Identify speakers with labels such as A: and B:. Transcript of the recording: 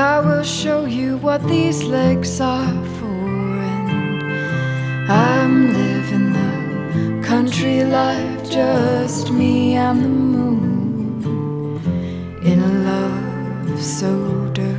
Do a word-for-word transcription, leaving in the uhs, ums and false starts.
A: I will show you what these legs are for. And I'm living the country life, just me and the moon, in a love so dirty.